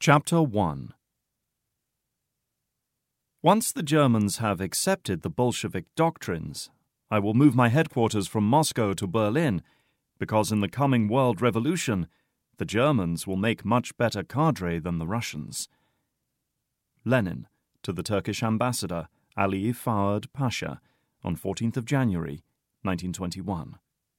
Chapter 1. Once the Germans have accepted the Bolshevik doctrines, I will move my headquarters from Moscow to Berlin, because in the coming world revolution, the Germans will make much better cadre than the Russians. Lenin to the Turkish ambassador Ali Fouad Pasha on 14th of January, 1921.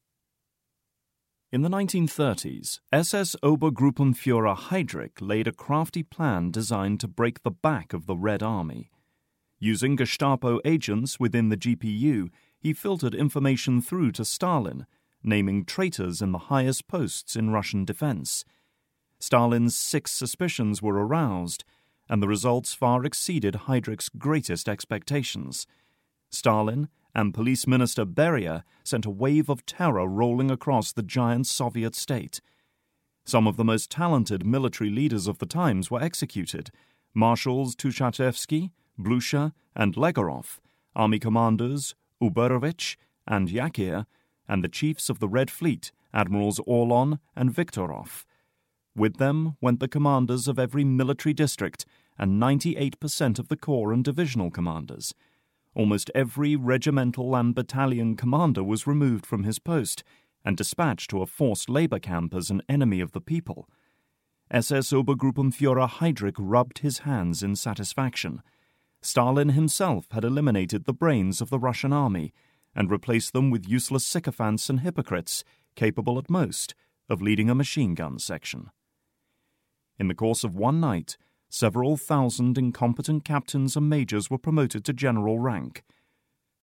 In the 1930s, SS Obergruppenführer Heydrich laid a crafty plan designed to break the back of the Red Army. Using Gestapo agents within the GPU, he filtered information through to Stalin, naming traitors in the highest posts in Russian defense. Stalin's 6 suspicions were aroused, and the results far exceeded Heydrich's greatest expectations. Stalin and Police Minister Beria sent a wave of terror rolling across the giant Soviet state. Some of the most talented military leaders of the times were executed: Marshals Tuchatevsky, Blucher, and Legorov, army commanders Uberovich and Yakir, and the chiefs of the Red Fleet, Admirals Orlon and Viktorov. With them went the commanders of every military district and 98% of the corps and divisional commanders. Almost every regimental and battalion commander was removed from his post and dispatched to a forced labor camp as an enemy of the people. SS Obergruppenführer Heydrich rubbed his hands in satisfaction. Stalin himself had eliminated the brains of the Russian army and replaced them with useless sycophants and hypocrites, capable at most of leading a machine gun section. In the course of one night, several thousand incompetent captains and majors were promoted to general rank.